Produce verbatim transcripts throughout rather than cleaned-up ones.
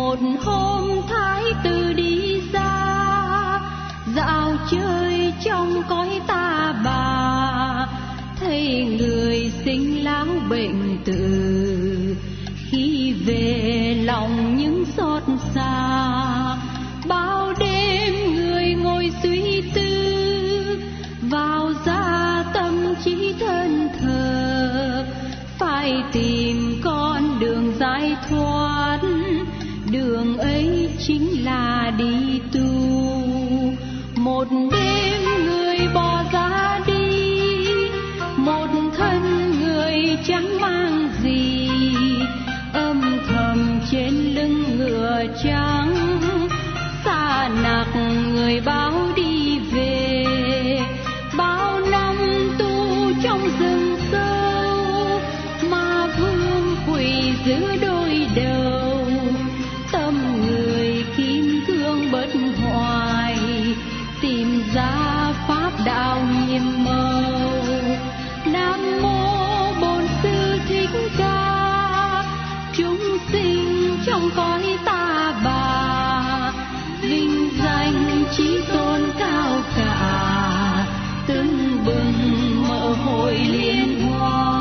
Một hôm thái tử đi ra dạo chơi trong cõi ta bà, thấy người sinh lão bệnh tử, khi về lòng những xót xa. Bao đêm người ngồi suy tư, vào ra tâm trí thân thờ, phải tìm con đường giải thoát, đường ấy chính là đi tu. Một đêm người bỏ ra đi, một thân người chẳng mang gì, âm thầm trên lưng ngựa trắng, xa nặc người báo đi về. Bao năm tu trong rừng sâu, mà vương quỷ giữ đôi đầu, tâm người kim cương bất hoại, tìm ra pháp đạo nhiệm màu. Nam mô Bổn Sư Thích Ca, chúng sinh trong cõi ta bà, vinh danh chí tôn cao cả, tưng bừng mở hội liên hoa.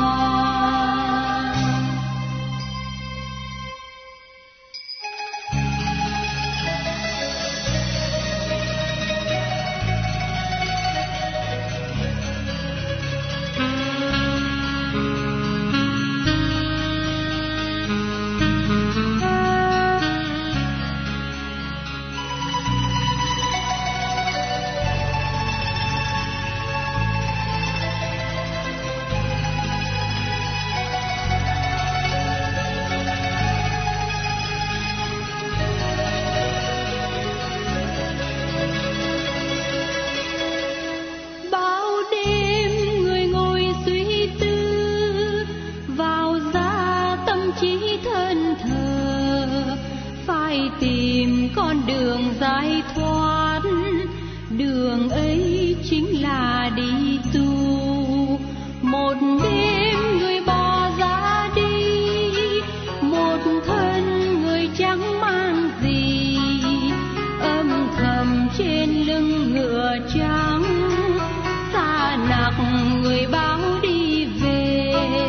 Tìm con đường giải thoát, đường ấy chính là đi tu. Một đêm người bỏ ra đi, một thân người chẳng mang gì, âm thầm trên lưng ngựa trắng, xa nặc người báo đi về.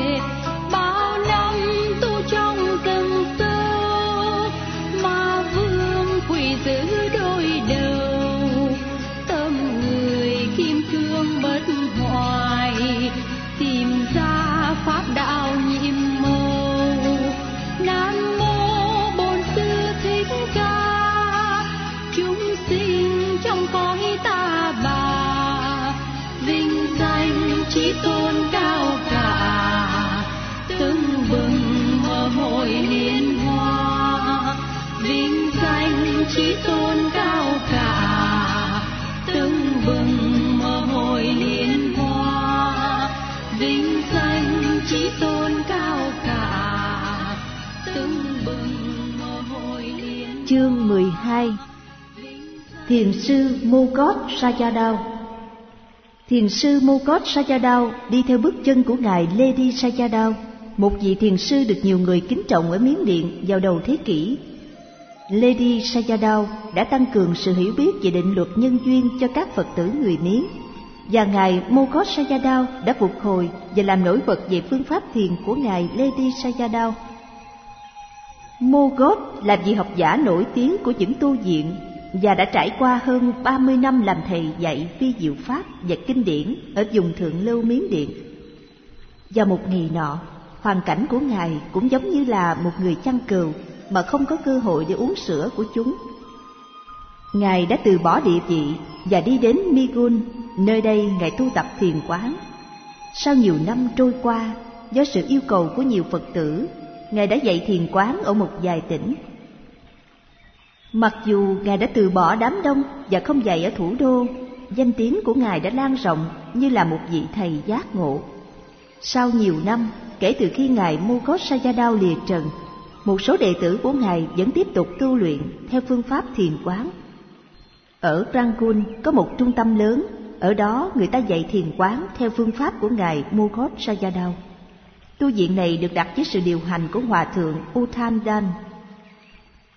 Bao năm tu trong rừng sâu, mà vương quỷ giữ đôi đầu, tâm người kim cương bất hoại, tìm ra pháp đạo nhiệm màu. Nam mô Bổn Sư Thích Ca, chúng sinh trong cõi ta bà, vinh danh chí tôn cao cả, tưng bừng mở hội liên hoa. Vinh danh chí tôn cao cả, tưng bừng mở hội liên hoa. Vinh danh chí tôn cao cả, tưng bừng mở hội liên hoa. Chương mười hai. Thiền sư Mogót Sayadaw. Thiền sư Mogót Sayadaw đi theo bước chân của ngài Ledi Sayadaw, một vị thiền sư được nhiều người kính trọng ở Miến Điện vào đầu thế kỷ. Ledi Sayadaw đã tăng cường sự hiểu biết về định luật nhân duyên cho các Phật tử người Miến, và ngài Mogót Sayadaw đã phục hồi và làm nổi bật về phương pháp thiền của ngài Ledi Sayadaw. Mogót là vị học giả nổi tiếng của những tu viện và đã trải qua hơn ba mươi năm làm thầy dạy phi diệu pháp và kinh điển ở vùng Thượng Lưu Miến Điện. Vào một ngày nọ, hoàn cảnh của ngài cũng giống như là một người chăn cừu mà không có cơ hội để uống sữa của chúng. Ngài đã từ bỏ địa vị và đi đến Migun, nơi đây ngài tu tập thiền quán. Sau nhiều năm trôi qua, do sự yêu cầu của nhiều Phật tử, ngài đã dạy thiền quán ở một vài tỉnh. Mặc dù ngài đã từ bỏ đám đông và không dạy ở thủ đô, danh tiếng của ngài đã lan rộng như là một vị thầy giác ngộ. Sau nhiều năm kể từ khi ngài Mogót Sayadaw lìa trần, một số đệ tử của ngài vẫn tiếp tục tu luyện theo phương pháp thiền quán. Ở Rangoon có một trung tâm lớn, ở đó người ta dạy thiền quán theo phương pháp của ngài Mogót Sayadaw. Tu viện này được đặt dưới sự điều hành của Hòa thượng Uttam Dan.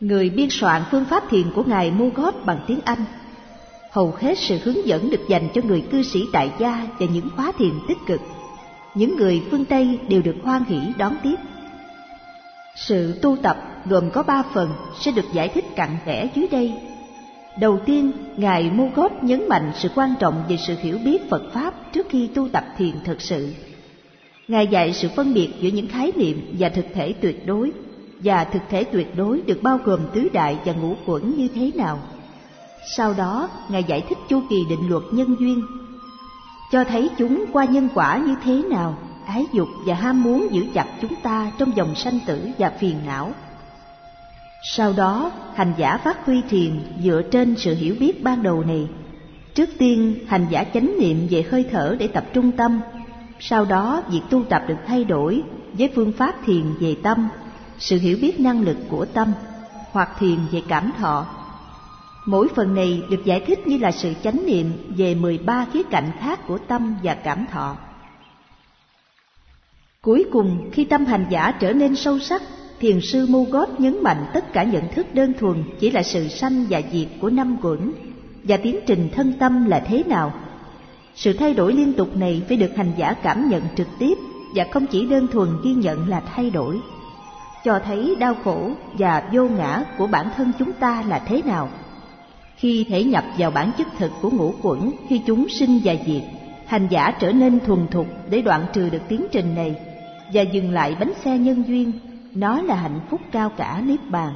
người biên soạn phương pháp thiền của Ngài Mogos bằng tiếng Anh. Hầu hết sự hướng dẫn được dành cho người cư sĩ tại gia và những khóa thiền tích cực. Những người phương Tây đều được hoan hỷ đón tiếp. Sự tu tập gồm có ba phần sẽ được giải thích cặn kẽ dưới đây. Đầu tiên, Ngài Mogos nhấn mạnh sự quan trọng về sự hiểu biết Phật Pháp trước khi tu tập thiền thực sự. Ngài dạy sự phân biệt giữa những khái niệm và thực thể tuyệt đối, và thực thể tuyệt đối được bao gồm tứ đại và ngũ uẩn như thế nào. Sau đó, Ngài giải thích chu kỳ định luật nhân duyên, cho thấy chúng qua nhân quả như thế nào, ái dục và ham muốn giữ chặt chúng ta trong vòng sanh tử và phiền não. Sau đó, hành giả phát huy thiền dựa trên sự hiểu biết ban đầu này. Trước tiên, hành giả chánh niệm về hơi thở để tập trung tâm. Sau đó, việc tu tập được thay đổi với phương pháp thiền về tâm, sự hiểu biết năng lực của tâm, hoặc thiền về cảm thọ. Mỗi phần này được giải thích như là sự chánh niệm về mười ba khía cạnh khác của tâm và cảm thọ. Cuối cùng, khi tâm hành giả trở nên sâu sắc, thiền sư Mogos nhấn mạnh tất cả nhận thức đơn thuần chỉ là sự sanh và diệt của năm uẩn, và tiến trình thân tâm là thế nào. Sự thay đổi liên tục này phải được hành giả cảm nhận trực tiếp, và không chỉ đơn thuần ghi nhận là thay đổi, cho thấy đau khổ và vô ngã của bản thân chúng ta là thế nào. Khi thể nhập vào bản chất thực của ngũ uẩn khi chúng sinh và diệt, hành giả trở nên thuần thục để đoạn trừ được tiến trình này và dừng lại bánh xe nhân duyên. Nó là hạnh phúc cao cả niết bàn.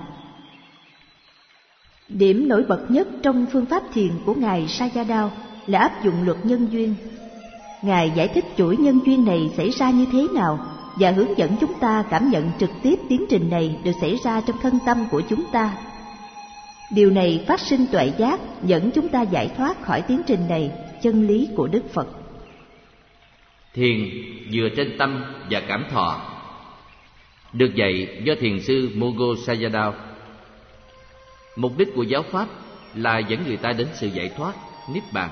Điểm nổi bật nhất trong phương pháp thiền của Ngài Sayadaw là áp dụng luật nhân duyên. Ngài giải thích chuỗi nhân duyên này xảy ra như thế nào và hướng dẫn chúng ta cảm nhận trực tiếp tiến trình này được xảy ra trong thân tâm của chúng ta. Điều này phát sinh tuệ giác, dẫn chúng ta giải thoát khỏi tiến trình này, chân lý của Đức Phật. Thiền dựa trên tâm và cảm thọ được dạy do thiền sư Mogos Sayadaw. Mục đích của giáo pháp là dẫn người ta đến sự giải thoát, niết bàn.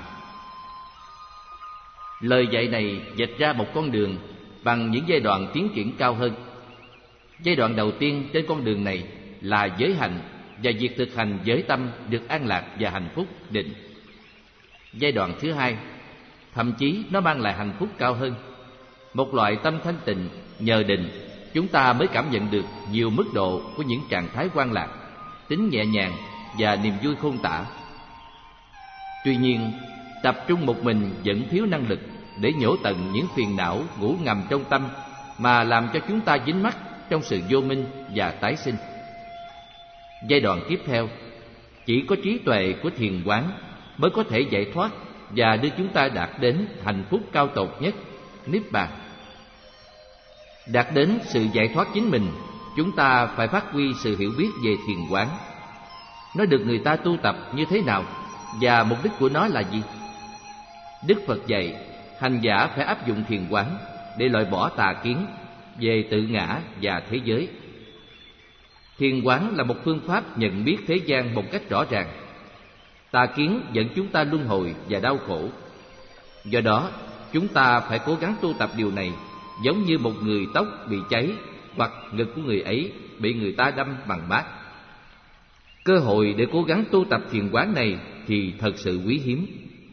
Lời dạy này vạch ra một con đường bằng những giai đoạn tiến triển cao hơn. Giai đoạn đầu tiên trên con đường này là giới hạnh, và việc thực hành giới tâm được an lạc và hạnh phúc định. Giai đoạn thứ hai, thậm chí nó mang lại hạnh phúc cao hơn, một loại tâm thanh tịnh. Nhờ định, chúng ta mới cảm nhận được nhiều mức độ của những trạng thái quan lạc, tính nhẹ nhàng và niềm vui khôn tả. Tuy nhiên, tập trung một mình vẫn thiếu năng lực để nhổ tận những phiền não ngủ ngầm trong tâm mà làm cho chúng ta dính mắc trong sự vô minh và tái sinh. Giai đoạn tiếp theo, chỉ có trí tuệ của thiền quán mới có thể giải thoát và đưa chúng ta đạt đến hạnh phúc cao tột nhất, niết bàn. Đạt đến sự giải thoát chính mình, chúng ta phải phát huy sự hiểu biết về thiền quán. Nó được người ta tu tập như thế nào và mục đích của nó là gì? Đức Phật dạy, hành giả phải áp dụng thiền quán để loại bỏ tà kiến về tự ngã và thế giới. Thiền quán là một phương pháp nhận biết thế gian một cách rõ ràng. Tà kiến dẫn chúng ta luân hồi và đau khổ. Do đó, chúng ta phải cố gắng tu tập điều này, giống như một người tóc bị cháy hoặc ngực của người ấy bị người ta đâm bằng mát. Cơ hội để cố gắng tu tập thiền quán này thì thật sự quý hiếm.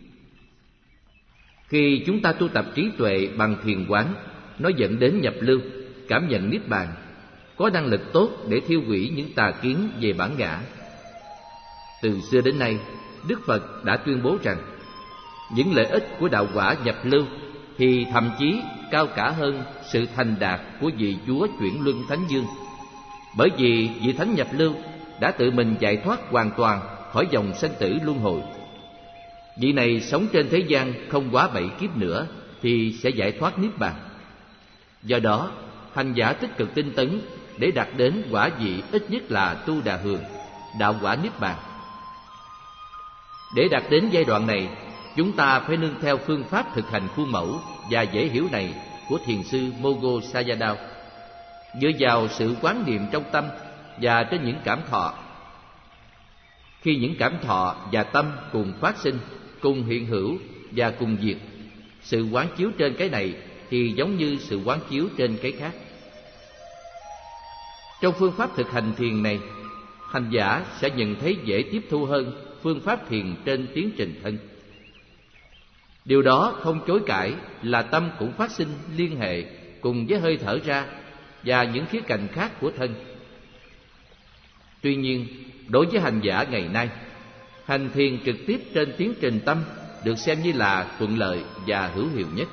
Khi chúng ta tu tập trí tuệ bằng thiền quán, nó dẫn đến nhập lưu, cảm nhận niết bàn, có năng lực tốt để thiêu hủy những tà kiến về bản ngã. Từ xưa đến nay, Đức Phật đã tuyên bố rằng những lợi ích của đạo quả nhập lưu thì thậm chí cao cả hơn sự thành đạt của vị Chúa chuyển luân Thánh Dương, bởi vì vị Thánh nhập lưu đã tự mình giải thoát hoàn toàn khỏi dòng sanh tử luân hồi. Vị này sống trên thế gian không quá bảy kiếp nữa thì sẽ giải thoát niết bàn. Do đó, hành giả tích cực tinh tấn để đạt đến quả vị ít nhất là tu đà hường, đạo quả niết bàn. Để đạt đến giai đoạn này, chúng ta phải nương theo phương pháp thực hành khuôn mẫu và dễ hiểu này của thiền sư Mogos Sayadaw, dựa vào sự quán niệm trong tâm và trên những cảm thọ. Khi những cảm thọ và tâm cùng phát sinh, cùng hiện hữu và cùng diệt, sự quán chiếu trên cái này thì giống như sự quán chiếu trên cái khác. Trong phương pháp thực hành thiền này, hành giả sẽ nhận thấy dễ tiếp thu hơn phương pháp thiền trên tiến trình thân. Điều đó không chối cãi là tâm cũng phát sinh liên hệ cùng với hơi thở ra và những khía cạnh khác của thân. Tuy nhiên, đối với hành giả ngày nay, hành thiền trực tiếp trên tiến trình tâm được xem như là thuận lợi và hữu hiệu nhất.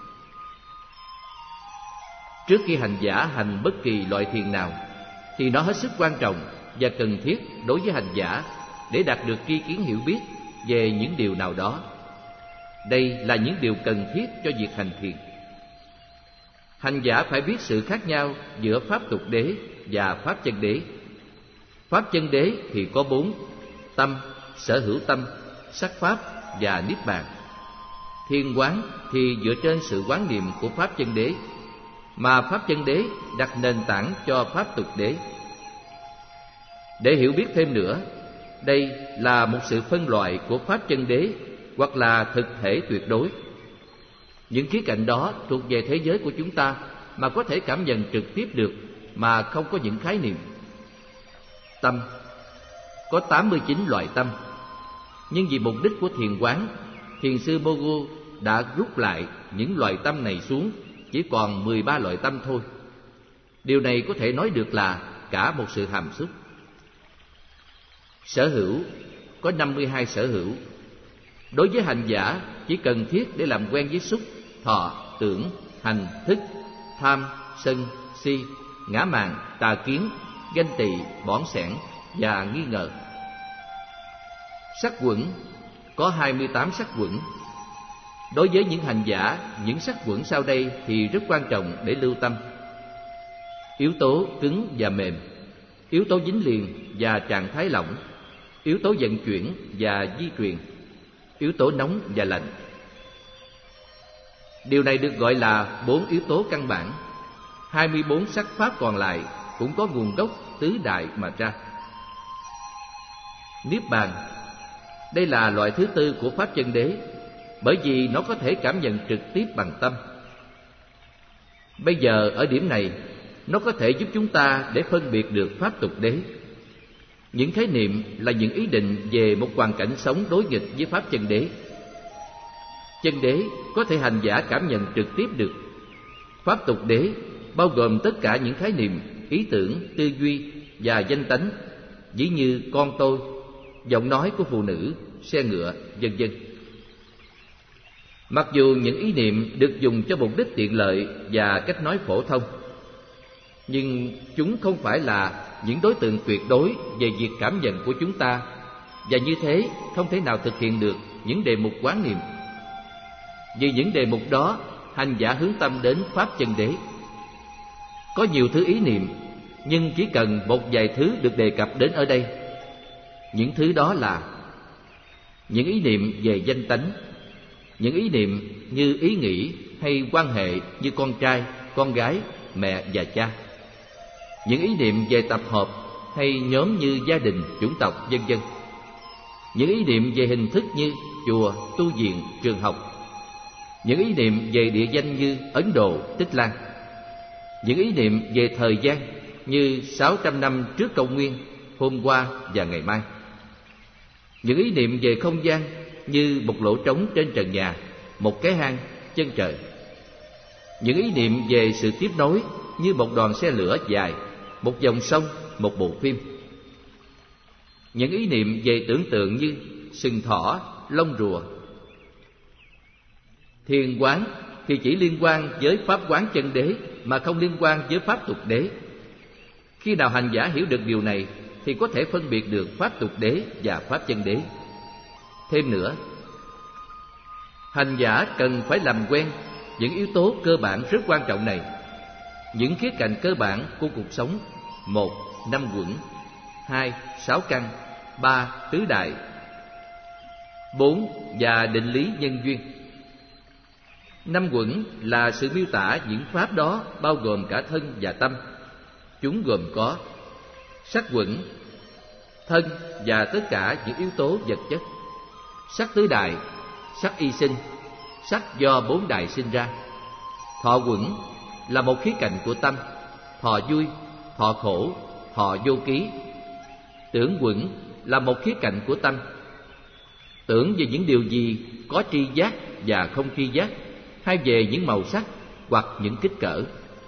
Trước khi hành giả hành bất kỳ loại thiền nào, thì nó hết sức quan trọng và cần thiết đối với hành giả để đạt được tri kiến hiểu biết về những điều nào đó. Đây là những điều cần thiết cho việc hành thiền. Hành giả phải biết sự khác nhau giữa pháp tục đế và pháp chân đế. Pháp chân đế thì có bốn: tâm, sở hữu tâm, sắc pháp và niết bàn. Thiền quán thì dựa trên sự quán niệm của pháp chân đế, mà pháp chân đế đặt nền tảng cho pháp tục đế. Để hiểu biết thêm nữa, đây là một sự phân loại của pháp chân đế hoặc là thực thể tuyệt đối. Những khía cạnh đó thuộc về thế giới của chúng ta mà có thể cảm nhận trực tiếp được mà không có những khái niệm. Tâm có tám mươi chín loại tâm, nhưng vì mục đích của thiền quán, thiền sư Bogu đã rút lại những loại tâm này xuống chỉ còn mười ba loại tâm thôi. Điều này có thể nói được là cả một sự hàm xúc. Sở hữu có năm mươi hai sở hữu. Đối với hành giả, chỉ cần thiết để làm quen với xúc, thọ, tưởng, hành, thức, tham, sân, si, ngã mạn, tà kiến, ganh tị, bỏn sẻn và nghi ngờ. Sắc quẩn có hai mươi tám sắc quẩn. Đối với những hành giả, những sắc quẩn sau đây thì rất quan trọng để lưu tâm: yếu tố cứng và mềm, yếu tố dính liền và trạng thái lỏng, yếu tố vận chuyển và di truyền, yếu tố nóng và lạnh. Điều này được gọi là bốn yếu tố căn bản. hai mươi bốn sắc pháp còn lại cũng có nguồn gốc tứ đại mà ra. Niết bàn, đây là loại thứ tư của pháp chân đế, bởi vì nó có thể cảm nhận trực tiếp bằng tâm. Bây giờ ở điểm này, nó có thể giúp chúng ta để phân biệt được pháp tục đế. Những khái niệm là những ý định về một hoàn cảnh sống đối nghịch với pháp chân đế. Chân đế có thể hành giả cảm nhận trực tiếp được. Pháp tục đế bao gồm tất cả những khái niệm, ý tưởng, tư duy và danh tánh, ví như con tôi, giọng nói của phụ nữ, xe ngựa, vân vân. Mặc dù những ý niệm được dùng cho mục đích tiện lợi và cách nói phổ thông, nhưng chúng không phải là những đối tượng tuyệt đối về việc cảm nhận của chúng ta, và như thế không thể nào thực hiện được những đề mục quán niệm. Vì những đề mục đó, hành giả hướng tâm đến pháp chân đế. Có nhiều thứ ý niệm, nhưng chỉ cần một vài thứ được đề cập đến ở đây. Những thứ đó là những ý niệm về danh tánh, những ý niệm như ý nghĩ hay quan hệ như con trai, con gái, mẹ và cha, những ý niệm về tập hợp hay nhóm như gia đình, chủng tộc, vân vân, những ý niệm về hình thức như chùa, tu viện, trường học, những ý niệm về địa danh như Ấn Độ, Tích Lan, những ý niệm về thời gian như sáu trăm năm trước công nguyên, hôm qua và ngày mai, những ý niệm về không gian như một lỗ trống trên trần nhà, một cái hang, chân trời, những ý niệm về sự tiếp nối như một đoàn xe lửa dài, một dòng sông, một bộ phim, những ý niệm về tưởng tượng như sừng thỏ, lông rùa. Thiền quán thì chỉ liên quan với pháp quán chân đế mà không liên quan với pháp tục đế. Khi nào hành giả hiểu được điều này thì có thể phân biệt được pháp tục đế và pháp chân đế. Thêm nữa, hành giả cần phải làm quen những yếu tố cơ bản rất quan trọng này, những khía cạnh cơ bản của cuộc sống: một, năm quẩn; hai, sáu căn; ba, tứ đại; bốn, và định lý nhân duyên. Năm quẩn là sự miêu tả những pháp đó bao gồm cả thân và tâm. Chúng gồm có sắc quẩn, thân và tất cả những yếu tố vật chất; sắc tứ đại, sắc y sinh, sắc do bốn đại sinh ra; thọ quẩn là một khía cạnh của tâm, thọ vui, thọ khổ, thọ vô ký; Tưởng quẩn là một khía cạnh của tâm. Tưởng về những điều gì có tri giác và không tri giác, hay về những màu sắc hoặc những kích cỡ.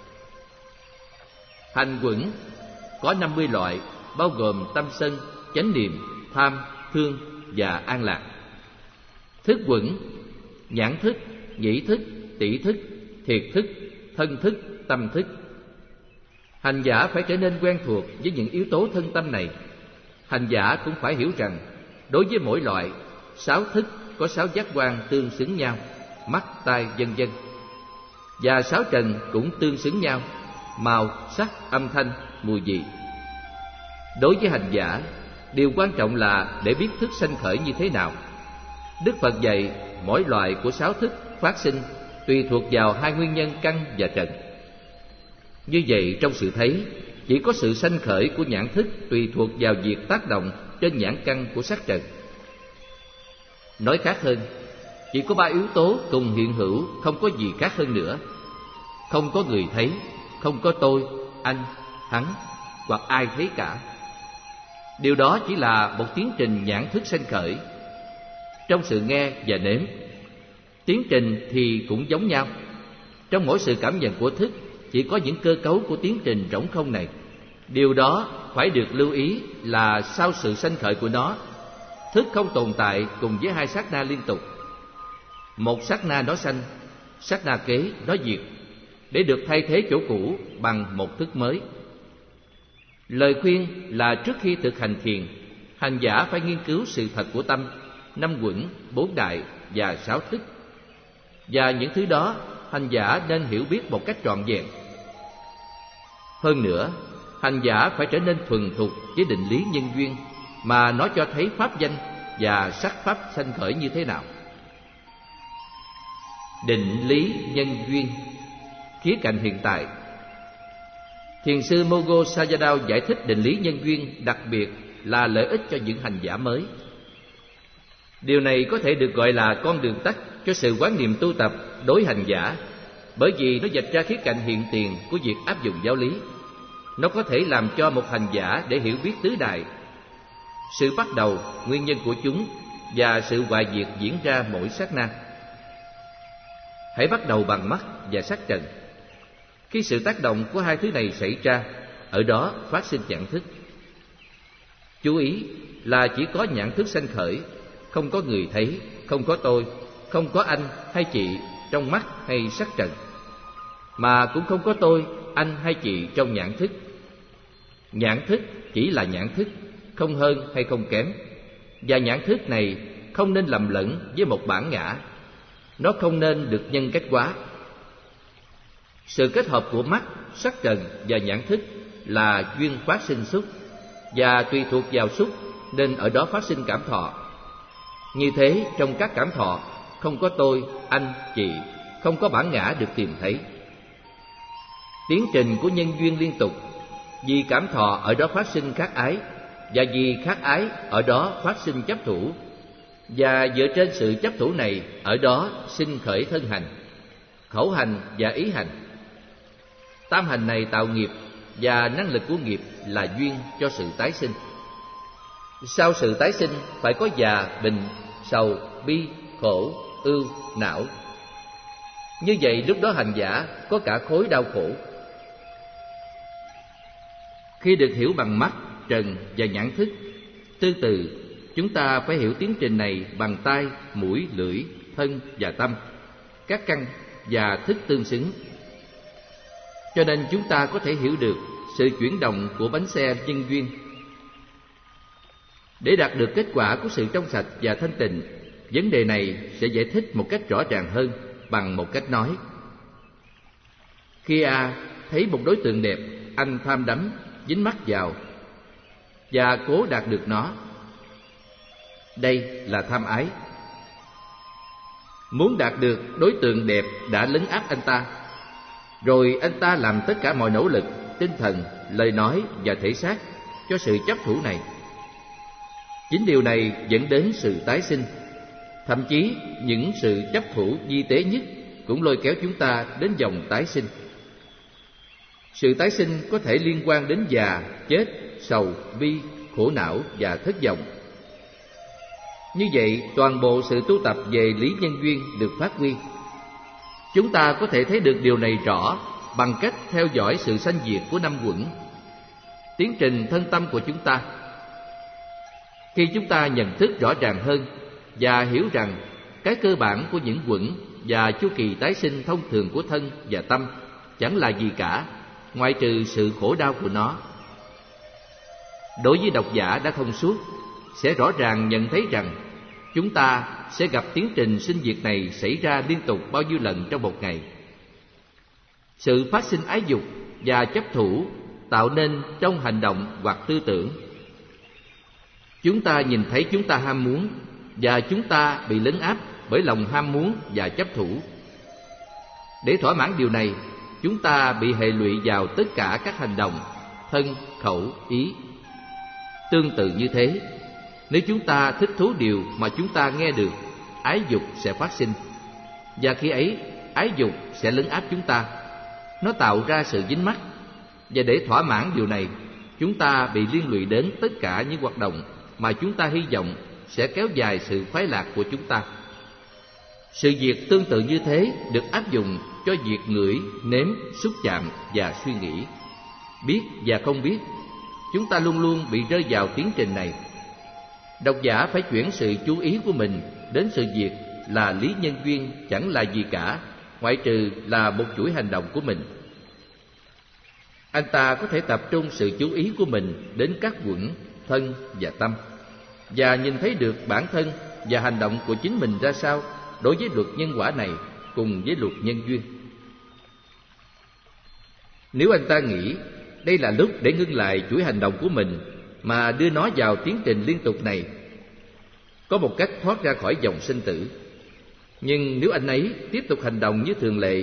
Hành quẩn có năm mươi loại, bao gồm tâm sân, chánh niệm, tham, thương và an lạc. Thức quẩn: nhãn thức, nhĩ thức, tỷ thức, thiệt thức, thân thức, tâm thức. Hành giả phải trở nên quen thuộc với những yếu tố thân tâm này. Hành giả cũng phải hiểu rằng đối với mỗi loại, sáu thức có sáu giác quan tương xứng nhau, mắt, tai, vân vân. Và sáu trần cũng tương xứng nhau, màu, sắc, âm thanh, mùi vị. Đối với hành giả, điều quan trọng là để biết thức sanh khởi như thế nào. Đức Phật dạy mỗi loại của sáu thức phát sinh tùy thuộc vào hai nguyên nhân căn và trần. Như vậy, trong sự thấy, chỉ có sự sanh khởi của nhãn thức tùy thuộc vào việc tác động trên nhãn căn của sắc trần. Nói khác hơn, chỉ có ba yếu tố cùng hiện hữu, không có gì khác hơn nữa. Không có người thấy, không có tôi, anh, hắn, hoặc ai thấy cả. Điều đó chỉ là một tiến trình nhãn thức sanh khởi. Trong sự nghe và nếm, tiến trình thì cũng giống nhau. Trong mỗi sự cảm nhận của thức, chỉ có những cơ cấu của tiến trình rỗng không này. Điều đó phải được lưu ý là sau sự sanh khởi của nó, thức không tồn tại cùng với hai sát na liên tục. Một sát na nó sanh, sát na kế nó diệt, để được thay thế chỗ cũ bằng một thức mới. Lời khuyên là trước khi thực hành thiền, hành giả phải nghiên cứu sự thật của tâm, năm quẩn, bốn đại và sáu thức. Và những thứ đó hành giả nên hiểu biết một cách trọn vẹn. Hơn nữa, hành giả phải trở nên thuần thục với định lý nhân duyên, mà nó cho thấy pháp danh và sắc pháp sanh khởi như thế nào. Định lý nhân duyên, khía cạnh hiện tại. Thiền sư Mogo Sayadaw giải thích định lý nhân duyên đặc biệt là lợi ích cho những hành giả mới. Điều này có thể được gọi là con đường tắt cho sự quán niệm tu tập đối hành giả, bởi vì nó vạch ra khía cạnh hiện tiền của việc áp dụng giáo lý. Nó có thể làm cho một hành giả để hiểu biết tứ đại, sự bắt đầu, nguyên nhân của chúng và sự hoại diệt diễn ra mỗi sát na. Hãy bắt đầu bằng mắt và sắc trần. Khi sự tác động của hai thứ này xảy ra, ở đó phát sinh nhãn thức. Chú ý là chỉ có nhãn thức sanh khởi, không có người thấy, không có tôi, không có anh hay chị trong mắt hay sắc trần, mà cũng không có tôi, anh hay chị trong nhãn thức. Nhãn thức chỉ là nhãn thức, không hơn hay không kém. Và nhãn thức này không nên lầm lẫn với một bản ngã. Nó không nên được nhân cách hóa. Sự kết hợp của mắt, sắc trần và nhãn thức là duyên phát sinh xúc, và tùy thuộc vào xúc nên ở đó phát sinh cảm thọ. Như thế, trong các cảm thọ không có tôi, anh, chị, không có bản ngã được tìm thấy. Tiến trình của nhân duyên liên tục, vì cảm thọ ở đó phát sinh khát ái, và vì khát ái ở đó phát sinh chấp thủ, và dựa trên sự chấp thủ này ở đó sinh khởi thân hành, khẩu hành và ý hành. Tam hành này tạo nghiệp, và năng lực của nghiệp là duyên cho sự tái sinh. Sau sự tái sinh phải có già, bệnh, sầu, bi, khổ, ưu, não. Như vậy lúc đó hành giả có cả khối đau khổ. Khi được hiểu bằng mắt, trần và nhãn thức, tương tự chúng ta phải hiểu tiến trình này bằng tai, mũi, lưỡi, thân và tâm, các căn và thức tương xứng. Cho nên chúng ta có thể hiểu được sự chuyển động của bánh xe nhân duyên. Để đạt được kết quả của sự trong sạch và thanh tịnh, vấn đề này sẽ giải thích một cách rõ ràng hơn bằng một cách nói. Khi A thấy một đối tượng đẹp, anh tham đắm, dính mắc vào và cố đạt được nó. Đây là tham ái. Muốn đạt được đối tượng đẹp đã lấn áp anh ta, rồi anh ta làm tất cả mọi nỗ lực, tinh thần, lời nói và thể xác cho sự chấp thủ này. Chính điều này dẫn đến sự tái sinh. Thậm chí những sự chấp thủ vi tế nhất cũng lôi kéo chúng ta đến dòng tái sinh. Sự tái sinh có thể liên quan đến già, chết, sầu, bi, khổ não và thất vọng. Như vậy, toàn bộ sự tu tập về lý nhân duyên được phát huy. Chúng ta có thể thấy được điều này rõ bằng cách theo dõi sự sanh diệt của năm uẩn, tiến trình thân tâm của chúng ta. Khi chúng ta nhận thức rõ ràng hơn và hiểu rằng cái cơ bản của những uẩn và chu kỳ tái sinh thông thường của thân và tâm chẳng là gì cả, ngoại trừ sự khổ đau của nó. Đối với độc giả đã thông suốt, sẽ rõ ràng nhận thấy rằng chúng ta sẽ gặp tiến trình sinh diệt này xảy ra liên tục bao nhiêu lần trong một ngày. Sự phát sinh ái dục và chấp thủ tạo nên trong hành động hoặc tư tưởng. Chúng ta nhìn thấy chúng ta ham muốn, và chúng ta bị lấn áp bởi lòng ham muốn và chấp thủ. Để thỏa mãn điều này, chúng ta bị hệ lụy vào tất cả các hành động thân, khẩu, ý. Tương tự như thế, nếu chúng ta thích thú điều mà chúng ta nghe được, ái dục sẽ phát sinh, và khi ấy ái dục sẽ lấn áp chúng ta. Nó tạo ra sự dính mắc, và để thỏa mãn điều này, chúng ta bị liên lụy đến tất cả những hoạt động mà chúng ta hy vọng sẽ kéo dài sự khoái lạc của chúng ta. Sự việc tương tự như thế được áp dụng cho việc ngửi, nếm, xúc chạm và suy nghĩ. Biết và không biết, chúng ta luôn luôn bị rơi vào tiến trình này. Độc giả phải chuyển sự chú ý của mình đến sự việc là lý nhân duyên chẳng là gì cả, ngoại trừ là một chuỗi hành động của mình. Anh ta có thể tập trung sự chú ý của mình đến các uẩn, thân và tâm, và nhìn thấy được bản thân và hành động của chính mình ra sao đối với luật nhân quả này cùng với luật nhân duyên. Nếu anh ta nghĩ đây là lúc để ngưng lại chuỗi hành động của mình mà đưa nó vào tiến trình liên tục này, có một cách thoát ra khỏi dòng sinh tử. Nhưng nếu anh ấy tiếp tục hành động như thường lệ,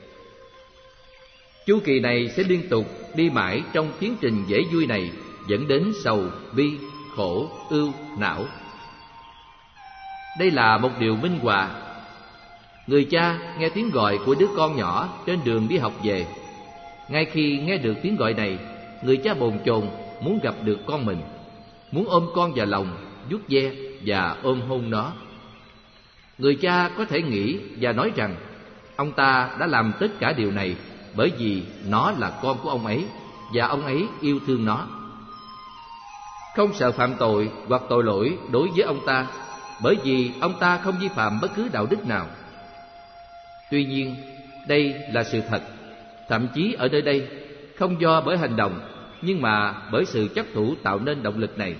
chu kỳ này sẽ liên tục đi mãi trong tiến trình dễ vui này, dẫn đến sầu, bi, khổ, ưu, não. Đây là một điều minh họa. Người cha nghe tiếng gọi của đứa con nhỏ trên đường đi học về. Ngay khi nghe được tiếng gọi này, người cha bồn chồn muốn gặp được con mình, muốn ôm con vào lòng, vuốt ve và ôm hôn nó. Người cha có thể nghĩ và nói rằng ông ta đã làm tất cả điều này bởi vì nó là con của ông ấy và ông ấy yêu thương nó. Không sợ phạm tội hoặc tội lỗi đối với ông ta, bởi vì ông ta không vi phạm bất cứ đạo đức nào. Tuy nhiên, đây là sự thật, thậm chí ở nơi đây không do bởi hành động, nhưng mà bởi sự chấp thủ tạo nên động lực này.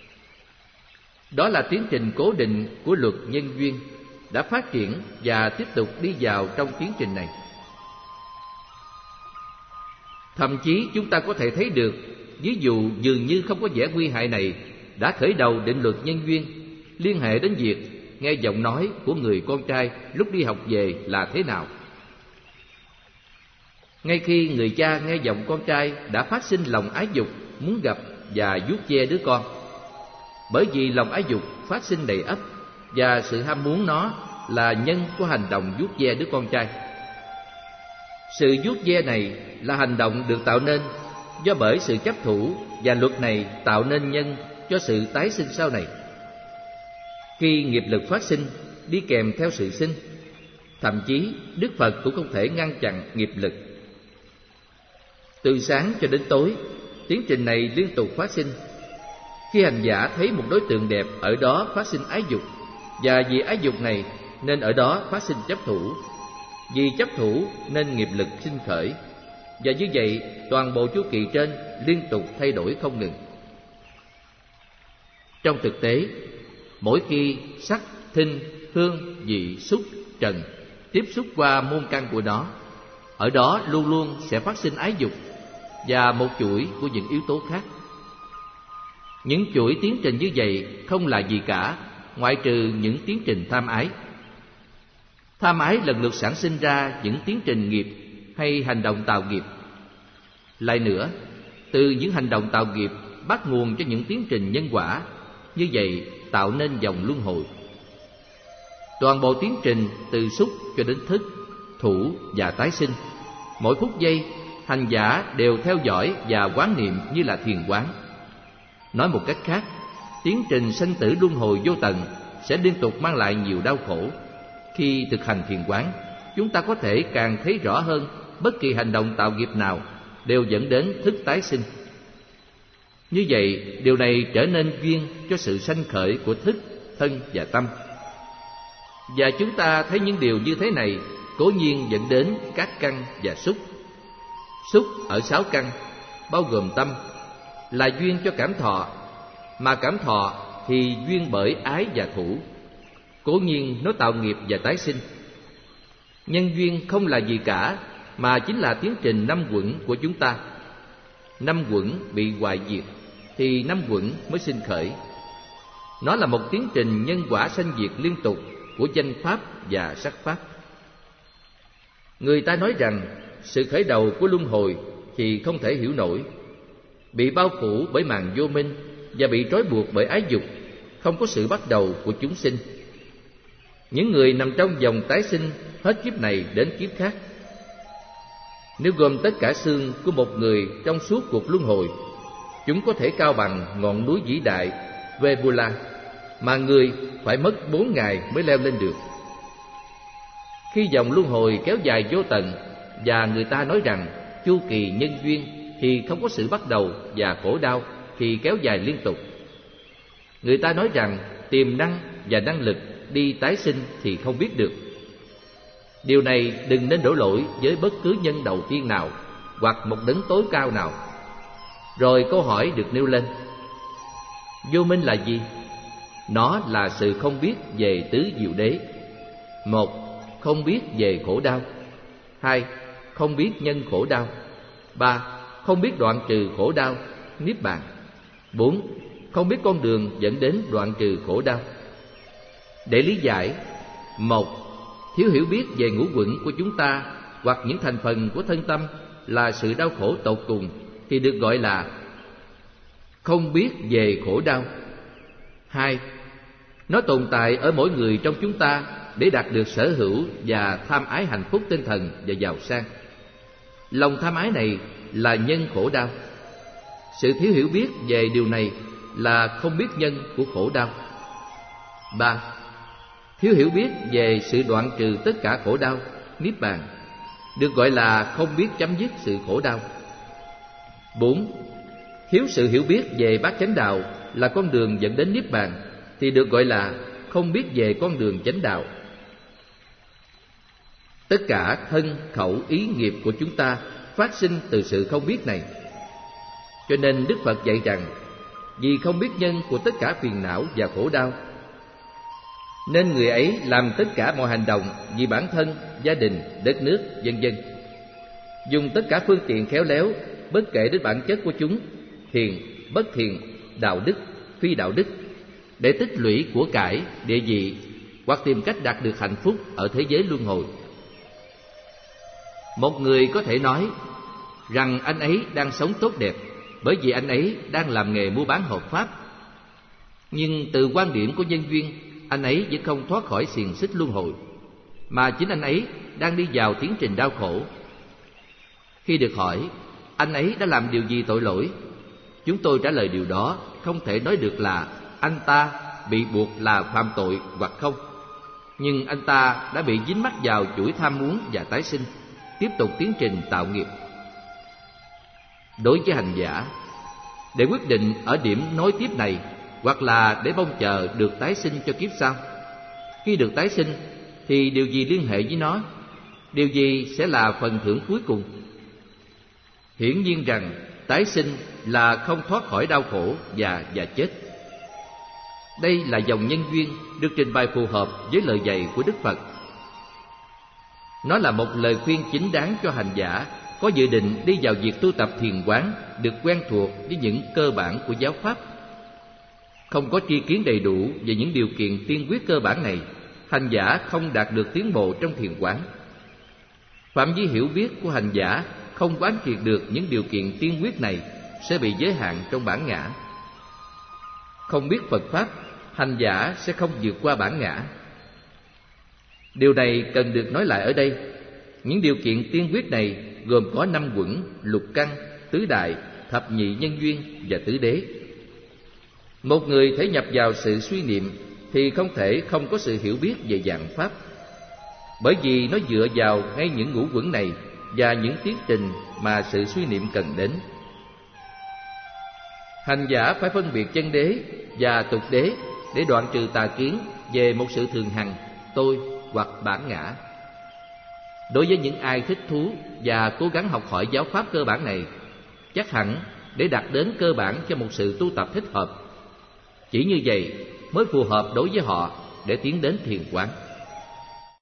Đó là tiến trình cố định của luật nhân duyên đã phát triển và tiếp tục đi vào trong tiến trình này. Thậm chí chúng ta có thể thấy được, ví dụ dường như không có vẻ nguy hại này đã khởi đầu định luật nhân duyên, liên hệ đến việc nghe giọng nói của người con trai lúc đi học về là thế nào. Ngay khi người cha nghe giọng con trai đã phát sinh lòng ái dục muốn gặp và vuốt ve đứa con, bởi vì lòng ái dục phát sinh đầy ắp và sự ham muốn nó là nhân của hành động vuốt ve đứa con trai. Sự vuốt ve này là hành động được tạo nên do bởi sự chấp thủ, và luật này tạo nên nhân cho sự tái sinh sau này. Khi nghiệp lực phát sinh đi kèm theo sự sinh, thậm chí Đức Phật cũng không thể ngăn chặn nghiệp lực. Từ sáng cho đến tối, tiến trình này liên tục phát sinh. Khi hành giả thấy một đối tượng đẹp, ở đó phát sinh ái dục, và vì ái dục này nên ở đó phát sinh chấp thủ. Vì chấp thủ nên nghiệp lực sinh khởi, và như vậy toàn bộ chu kỳ trên liên tục thay đổi không ngừng. Trong thực tế, mỗi khi sắc, thinh, hương, vị, xúc, trần tiếp xúc qua môn căn của nó, ở đó luôn luôn sẽ phát sinh ái dục và một chuỗi của những yếu tố khác. Những chuỗi tiến trình như vậy không là gì cả, ngoại trừ những tiến trình tham ái. Tham ái lần lượt sản sinh ra những tiến trình nghiệp hay hành động tạo nghiệp. Lại nữa, từ những hành động tạo nghiệp bắt nguồn cho những tiến trình nhân quả, như vậy tạo nên dòng luân hồi. Toàn bộ tiến trình từ xúc cho đến thức, thủ và tái sinh, mỗi phút giây hành giả đều theo dõi và quán niệm như là thiền quán. Nói một cách khác, tiến trình sanh tử luân hồi vô tận sẽ liên tục mang lại nhiều đau khổ. Khi thực hành thiền quán, chúng ta có thể càng thấy rõ hơn bất kỳ hành động tạo nghiệp nào đều dẫn đến thức tái sinh. Như vậy, điều này trở nên duyên cho sự sanh khởi của thức, thân và tâm. Và chúng ta thấy những điều như thế này cố nhiên dẫn đến các căn và xúc. Xúc ở sáu căn, bao gồm tâm, là duyên cho cảm thọ, mà cảm thọ thì duyên bởi ái và thủ. Cố nhiên nó tạo nghiệp và tái sinh. Nhân duyên không là gì cả, mà chính là tiến trình năm quẩn của chúng ta. Năm quẩn bị hoại diệt, thì năm quẩn mới sinh khởi. Nó là một tiến trình nhân quả sanh diệt liên tục của danh pháp và sắc pháp. Người ta nói rằng sự khởi đầu của luân hồi thì không thể hiểu nổi. Bị bao phủ bởi màn vô minh và bị trói buộc bởi ái dục, không có sự bắt đầu của chúng sinh. Những người nằm trong vòng tái sinh hết kiếp này đến kiếp khác. Nếu gồm tất cả xương của một người trong suốt cuộc luân hồi, chúng có thể cao bằng ngọn núi vĩ đại Vebula, mà người phải mất bốn ngày mới leo lên được. Khi dòng luân hồi kéo dài vô tận và người ta nói rằng chu kỳ nhân duyên thì không có sự bắt đầu và khổ đau thì kéo dài liên tục. Người ta nói rằng tiềm năng và năng lực đi tái sinh thì không biết được. Điều này đừng nên đổ lỗi với bất cứ nhân đầu tiên nào hoặc một đấng tối cao nào. Rồi câu hỏi được nêu lên: vô minh là gì? Nó là sự không biết về tứ diệu đế. Một, không biết về khổ đau. Hai, không biết nhân khổ đau. Ba, không biết đoạn trừ khổ đau, niết bàn. Bốn, không biết con đường dẫn đến đoạn trừ khổ đau. Để lý giải: một, thiếu hiểu biết về ngũ uẩn của chúng ta hoặc những thành phần của thân tâm là sự đau khổ tột cùng thì được gọi là không biết về khổ đau. Hai, nó tồn tại ở mỗi người trong chúng ta để đạt được sở hữu và tham ái hạnh phúc tinh thần và giàu sang. Lòng tham ái này là nhân khổ đau. Sự thiếu hiểu biết về điều này là không biết nhân của khổ đau. Ba, thiếu hiểu biết về sự đoạn trừ tất cả khổ đau, niết bàn, được gọi là không biết chấm dứt sự khổ đau. Bốn, thiếu sự hiểu biết về bát chánh đạo là con đường dẫn đến niết bàn thì được gọi là không biết về con đường chánh đạo. Tất cả thân, khẩu, ý, nghiệp của chúng ta phát sinh từ sự không biết này. Cho nên Đức Phật dạy rằng vì không biết nhân của tất cả phiền não và khổ đau, nên người ấy làm tất cả mọi hành động vì bản thân, gia đình, đất nước, vân vân, dùng tất cả phương tiện khéo léo bất kể đến bản chất của chúng, thiền, bất thiền, đạo đức, phi đạo đức, để tích lũy của cải, địa vị hoặc tìm cách đạt được hạnh phúc ở thế giới luân hồi. Một người có thể nói rằng anh ấy đang sống tốt đẹp bởi vì anh ấy đang làm nghề mua bán hợp pháp. Nhưng từ quan điểm của nhân duyên, anh ấy vẫn không thoát khỏi xiềng xích luân hồi, mà chính anh ấy đang đi vào tiến trình đau khổ. Khi được hỏi anh ấy đã làm điều gì tội lỗi, chúng tôi trả lời điều đó không thể nói được là anh ta bị buộc là phạm tội hoặc không. Nhưng anh ta đã bị dính mắc vào chuỗi tham muốn và tái sinh, tiếp tục tiến trình tạo nghiệp. Đối với hành giả, để quyết định ở điểm nối tiếp này hoặc là để mong chờ được tái sinh cho kiếp sau. Khi được tái sinh thì điều gì liên hệ với nó? Điều gì sẽ là phần thưởng cuối cùng? Hiển nhiên rằng tái sinh là không thoát khỏi đau khổ và và chết. Đây là dòng nhân duyên được trình bày phù hợp với lời dạy của Đức Phật. Nó là một lời khuyên chính đáng cho hành giả có dự định đi vào việc tu tập thiền quán, được quen thuộc với những cơ bản của giáo pháp. Không có tri kiến đầy đủ về những điều kiện tiên quyết cơ bản này, hành giả không đạt được tiến bộ trong thiền quán. Phạm vi hiểu biết của hành giả không quán triệt được những điều kiện tiên quyết này sẽ bị giới hạn trong bản ngã. Không biết Phật Pháp, hành giả sẽ không vượt qua bản ngã. Điều này cần được nói lại ở đây. Những điều kiện tiên quyết này gồm có năm uẩn, lục căn, tứ đại, thập nhị nhân duyên và tứ đế. Một người thể nhập vào sự suy niệm thì không thể không có sự hiểu biết về dạng pháp, bởi vì nó dựa vào ngay những ngũ uẩn này và những tiến trình mà sự suy niệm cần đến. Hành giả phải phân biệt chân đế và tục đế để đoạn trừ tà kiến về một sự thường hằng, tôi hoặc bản ngã. Đối với những ai thích thú và cố gắng học hỏi giáo pháp cơ bản này, chắc hẳn để đạt đến cơ bản cho một sự tu tập thích hợp, chỉ như vậy mới phù hợp đối với họ để tiến đến thiền quán.